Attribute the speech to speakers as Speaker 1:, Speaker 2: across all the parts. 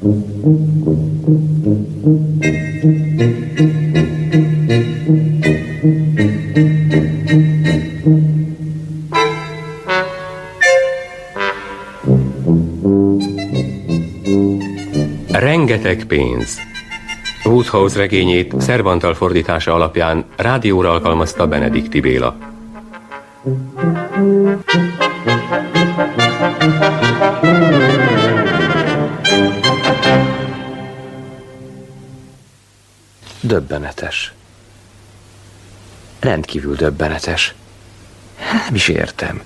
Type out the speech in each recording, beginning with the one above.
Speaker 1: Rengeteg pénz. Woodhouse regényét Cervantal fordítása alapján rádióra alkalmazta Benedikti Béla.
Speaker 2: Döbbenetes. Rendkívül döbbenetes. Nem is értem.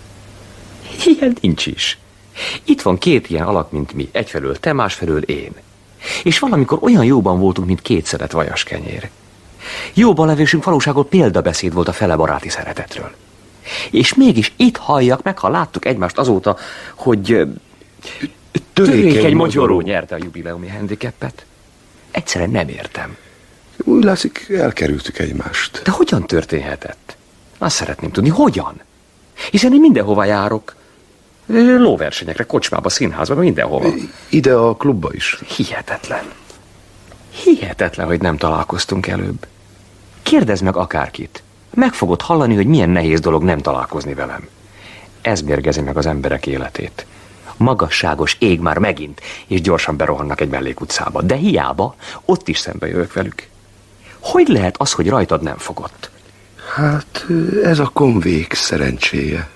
Speaker 2: Ilyen nincs is. Itt van két ilyen alak, mint mi. Egyfelől te, másfelől én. És valamikor olyan jóban voltunk, mint két szelet vajaskenyér. Jóban levésünk valóságos példabeszéd volt a fele baráti szeretetről. És mégis itt halljak meg, ha láttuk egymást azóta, hogy törékeny mogyoró nyerte a jubileumi handicapet. Egyszerűen nem értem.
Speaker 3: Úgy látszik, elkerültük egymást.
Speaker 2: De hogyan történhetett? Azt szeretném tudni, hogyan? Hiszen én mindenhova járok. Lóversenyekre, kocsmába, színházba, mindenhova.
Speaker 3: Ide a klubba is.
Speaker 2: Hihetetlen. Hihetetlen, hogy nem találkoztunk előbb. Kérdezd meg akárkit. Meg fogod hallani, hogy milyen nehéz dolog nem találkozni velem. Ez mérgezi meg az emberek életét. Magasságos ég már megint, és gyorsan berohannak egy mellékutcába. De hiába, ott is szembe jövök velük. Hogy lehet az, hogy rajtad nem fogott?
Speaker 3: Hát, ez a konvék szerencséje.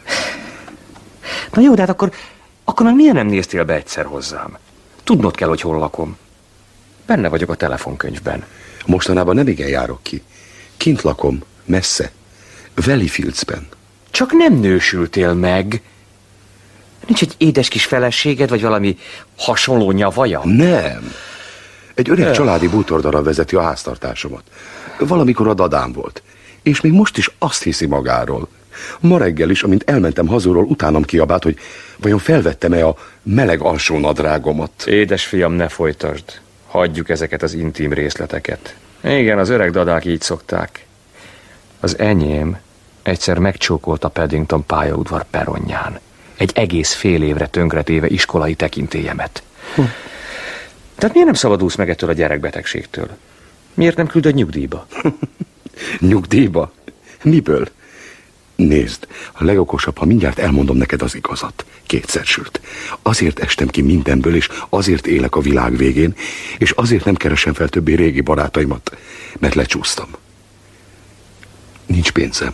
Speaker 2: Na jó, de hát akkor meg miért nem néztél be egyszer hozzám? Tudnod kell, hogy hol lakom. Benne vagyok a telefonkönyvben.
Speaker 3: Mostanában nem igen járok ki. Kint lakom, messze. Valleyfieldsben.
Speaker 2: Csak nem nősültél meg. Nincs egy édes kis feleséged, vagy valami hasonló nyavaja?
Speaker 3: Nem. Egy öreg családi bútordarab vezeti a háztartásomat. Valamikor a dadám volt. És még most is azt hiszi magáról. Ma reggel is, amint elmentem hazulról, utánam kiabált, hogy vajon felvettem-e a meleg alsónadrágomat.
Speaker 2: Édesfiam, ne folytasd. Hagyjuk ezeket az intim részleteket. Igen, az öreg dadák így szokták. Az enyém egyszer megcsókolt a Paddington pályaudvar peronján. Egy egész fél évre tönkretéve iskolai tekintélyemet. Tehát miért nem szabadulsz meg ettől a gyerekbetegségtől? Miért nem küldöd nyugdíjba?
Speaker 3: Nyugdíjba? Miből? Nézd, a legokosabb, ha mindjárt elmondom neked az igazat. Kétszer sült. Azért estem ki mindenből, és azért élek a világ végén, és azért nem keresem fel többé régi barátaimat, mert lecsúsztam. Nincs pénzem.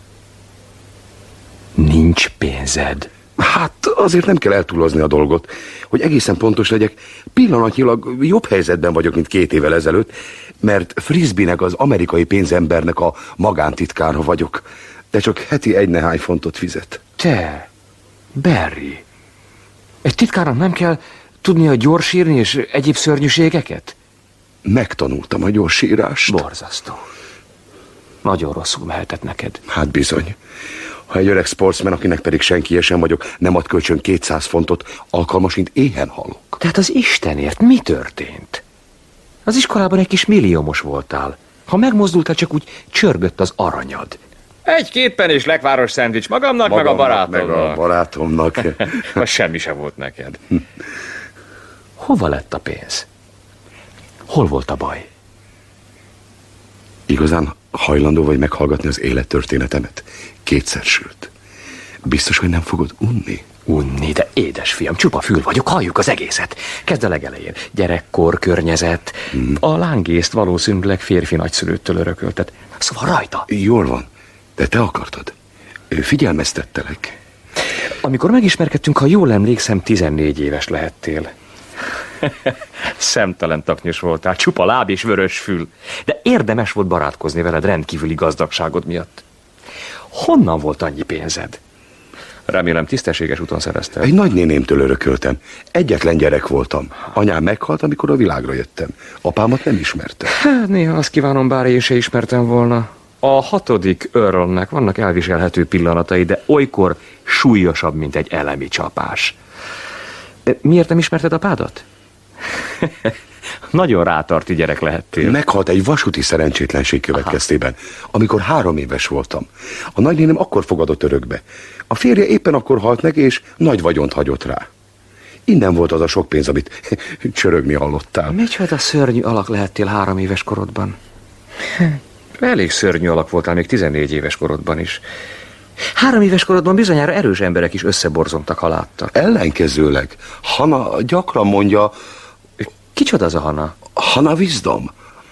Speaker 2: Nincs pénzed?
Speaker 3: Hát azért nem kell eltúlozni a dolgot. Hogy egészen pontos legyek, pillanatnyilag jobb helyzetben vagyok, mint 2 évvel ezelőtt, mert Frisbee-nek, az amerikai pénzembernek a magántitkára vagyok. De csak heti 1 nehány fontot fizet.
Speaker 2: Te, Barry, egy titkárnak nem kell tudnia gyorsírni és egyéb szörnyűségeket?
Speaker 3: Megtanultam a gyorsírást.
Speaker 2: Borzasztó. Nagyon rosszul mehetett neked.
Speaker 3: Hát bizony. Ha egy öreg sportsman, akinek pedig senki sem vagyok, nem ad kölcsön 200 fontot, alkalmasint éhen halok.
Speaker 2: Tehát az Istenért mi történt? Az iskolában egy kis milliómos voltál. Ha megmozdultál, csak úgy csörgött az aranyad. 1-2 penés lekváros szendvics magamnak, meg a barátomnak.
Speaker 3: Meg a barátomnak.
Speaker 2: Az semmi sem volt neked. Hova lett a pénz? Hol volt a baj?
Speaker 3: Igazán hajlandó vagy meghallgatni az élettörténetemet? 2-szer sült. Biztos, hogy nem fogod unni?
Speaker 2: Unni, de édesfiam, csupa fül vagyok, halljuk az egészet. Kezd a legelején. Gyerekkor, környezet. A lángészt valószínűleg férfi nagyszülőttől örököltet. Szóval rajta.
Speaker 3: Jól van, de te akartad. Figyelmeztettelek.
Speaker 2: Amikor megismerkedtünk, ha jól emlékszem, 14 éves lehettél. Szemtelen taknyos voltál, csupa láb és vörös fül. De érdemes volt barátkozni veled rendkívüli gazdagságod miatt. Honnan volt annyi pénzed? Remélem tisztességes úton szerezted.
Speaker 3: Egy nagynénémtől örököltem. Egyetlen gyerek voltam. Anyám meghalt, amikor a világra jöttem. Apámat nem ismerte.
Speaker 2: Hát néha azt kívánom, bár én se ismertem volna. A 6. Earlnek vannak elviselhető pillanatai, de olykor súlyosabb, mint egy elemi csapás. Miért nem ismerted apádat? Nagyon rátarti gyerek lehettél.
Speaker 3: Meghalt egy vasúti szerencsétlenség következtében, amikor 3 éves voltam. A nagynénem akkor fogadott örökbe. A férje éppen akkor halt meg, és nagy vagyont hagyott rá. Innen volt az a sok pénz, amit csörögni hallottál.
Speaker 2: Micsoda szörnyű alak lehettél 3 éves korodban? Elég szörnyű alak voltál még 14 éves korodban is. 3 éves korodban bizonyára erős emberek is összeborzongtak, ha láttak.
Speaker 3: Ellenkezőleg. Hana gyakran mondja...
Speaker 2: Kicsoda az a Hana?
Speaker 3: Hana Wisdom.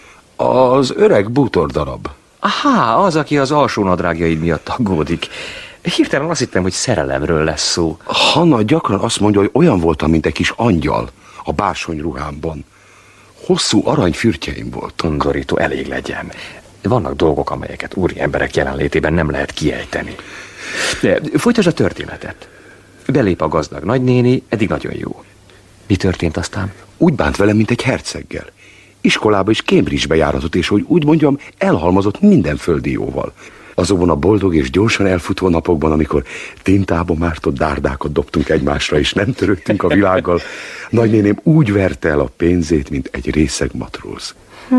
Speaker 3: Az öreg bútordarab.
Speaker 2: Ahá, az, aki az alsó nadrágjaid miatt aggódik. Hirtelen azt hittem, hogy szerelemről lesz szó.
Speaker 3: Hana gyakran azt mondja, hogy olyan voltam, mint egy kis angyal a bársony ruhámban. Hosszú aranyfürtjeim voltak.
Speaker 2: Undorító, elég legyen. Vannak dolgok, amelyeket úri emberek jelenlétében nem lehet kiejteni. De folytasd a történetet. Belép a gazdag nagynéni, eddig nagyon jó. Mi történt aztán?
Speaker 3: Úgy bánt velem, mint egy herceggel. Iskolába és Cambridge-be járatott, és hogy úgy mondjam, elhalmozott minden földi jóval. Azokban a boldog és gyorsan elfutó napokban, amikor tintába mártott dárdákat dobtunk egymásra, és nem törődtünk a világgal, nagynéném úgy verte el a pénzét, mint egy részeg matróz.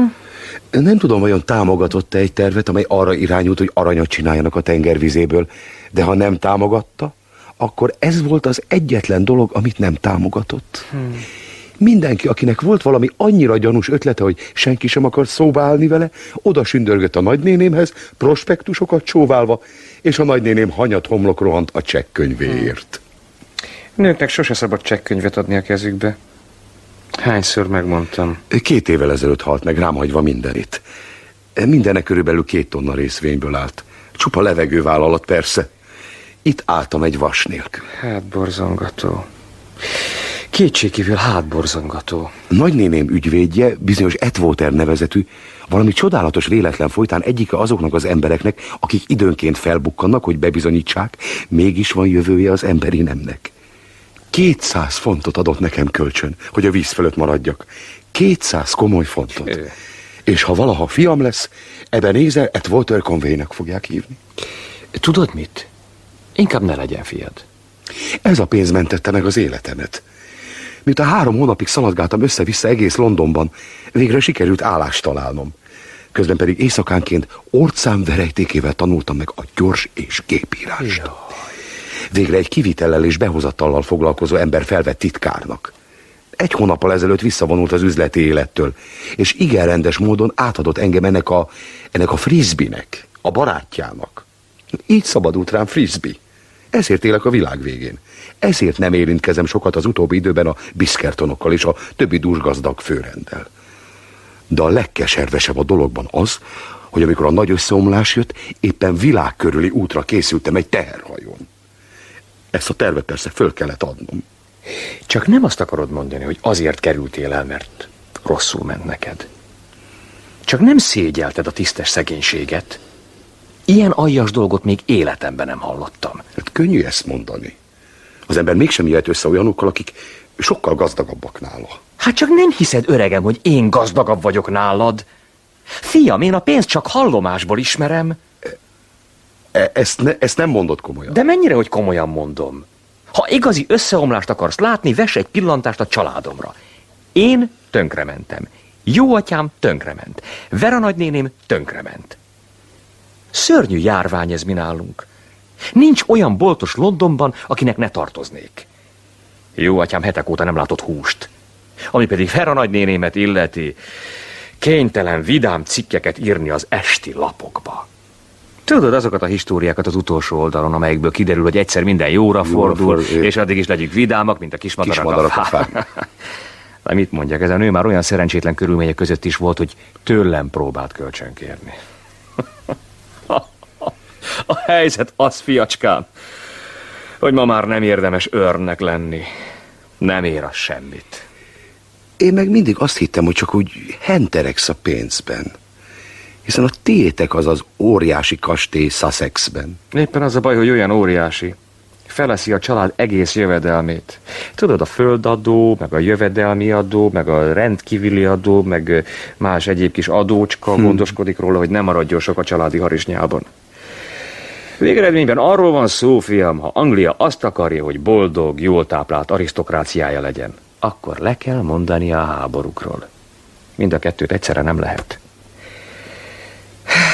Speaker 3: Nem tudom, vajon támogatott-e egy tervet, amely arra irányult, hogy aranyat csináljanak a tengervizéből, de ha nem támogatta, akkor ez volt az egyetlen dolog, amit nem támogatott. Mindenki, akinek volt valami annyira gyanús ötlete, hogy senki sem akart szóba állni vele, oda sündörgött a nagynénémhez, prospektusokat csóválva, és a nagynéném hanyat homlok rohant a csekkönyvéért.
Speaker 2: Nőknek sose szabad csekkönyvet adni a kezükbe. Hányszor megmondtam?
Speaker 3: 2 évvel ezelőtt halt meg, rám hagyva mindenit. Mindenek körülbelül 2 tonna részvényből állt. Csupa levegővállalat, persze. Itt álltam egy vas nélkül.
Speaker 2: Hátborzongató. Kétségkívül hátborzongató.
Speaker 3: Nagynéném ügyvédje, bizonyos Atwater nevezetű, valami csodálatos véletlen folytán egyike azoknak az embereknek, akik időnként felbukkannak, hogy bebizonyítsák, mégis van jövője az emberi nemnek. 200 fontot adott nekem kölcsön, hogy a víz fölött maradjak. 200 komoly fontot. És ha valaha fiam lesz, Ebenezer Atwater Conway-nek fogják hívni.
Speaker 2: Tudod mit? Inkább ne legyen fiad.
Speaker 3: Ez a pénz mentette meg az életemet. Miután 3 hónapig szaladgáltam össze-vissza egész Londonban, végre sikerült állást találnom. Közben pedig éjszakánként orcám verejtékével tanultam meg a gyors és gépírást. Végre egy kivitellel és behozatallal foglalkozó ember felvett titkárnak. 1 hónappal ezelőtt visszavonult az üzleti élettől, és igen rendes módon átadott engem ennek a Frisbee-nek, a barátjának. Így szabadult rám Frisbee. Ezért élek a világ végén. Ezért nem érintkezem sokat az utóbbi időben a Biskertonokkal és a többi dúsgazdag főrenddel. De a legkeservesebb a dologban az, hogy amikor a nagy összeomlás jött, éppen világ körüli útra készültem egy teherhajón. Ezt a tervet persze föl kellett adnom.
Speaker 2: Csak nem azt akarod mondani, hogy azért kerültél el, mert rosszul ment neked. Csak nem szégyelted a tisztes szegénységet. Ilyen aljas dolgot még életemben nem hallottam.
Speaker 3: Hát könnyű ezt mondani. Az ember mégsem jöhet össze olyanokkal, akik sokkal gazdagabbak nála.
Speaker 2: Hát csak nem hiszed, öregem, hogy én gazdagabb vagyok nálad? Fiam, én a pénzt csak hallomásból ismerem.
Speaker 3: Ezt nem mondod komolyan.
Speaker 2: De mennyire, hogy komolyan mondom? Ha igazi összeomlást akarsz látni, vess egy pillantást a családomra. Én tönkrementem. Jó atyám tönkrement. Vera nagynéném tönkrement. Szörnyű járvány ez mi nálunk. Nincs olyan boltos Londonban, akinek ne tartoznék. Jó atyám hetek óta nem látott húst. Ami pedig Vera nagynénémet illeti, kénytelen vidám cikkeket írni az esti lapokba. Tudod azokat a históriákat az utolsó oldalon, amelyekből kiderül, hogy egyszer minden jóra fordul, és addig is legyünk vidámak, mint a kismadarak a fán. De mit mondjak, ez a nő már olyan szerencsétlen körülmények között is volt, hogy tőlem próbált kölcsönkérni. A helyzet az, fiacskám, hogy ma már nem érdemes őrnek lenni. Nem ér az semmit.
Speaker 3: Én meg mindig azt hittem, hogy csak úgy henteregsz a pénzben. Hiszen a tiétek az az óriási kastély Sussexben.
Speaker 2: Éppen az a baj, hogy olyan óriási. Feleszi a család egész jövedelmét. Tudod, a földadó, meg a jövedelmi adó, meg a rendkívüli adó, meg más egyéb kis adócska gondoskodik róla, hogy nem maradjon sok a családi harisnyában. Végeredményben arról van szó, fiam, ha Anglia azt akarja, hogy boldog, jól táplált arisztokráciája legyen, akkor le kell mondani a háborúkról. Mind a kettőt egyszerre nem lehet.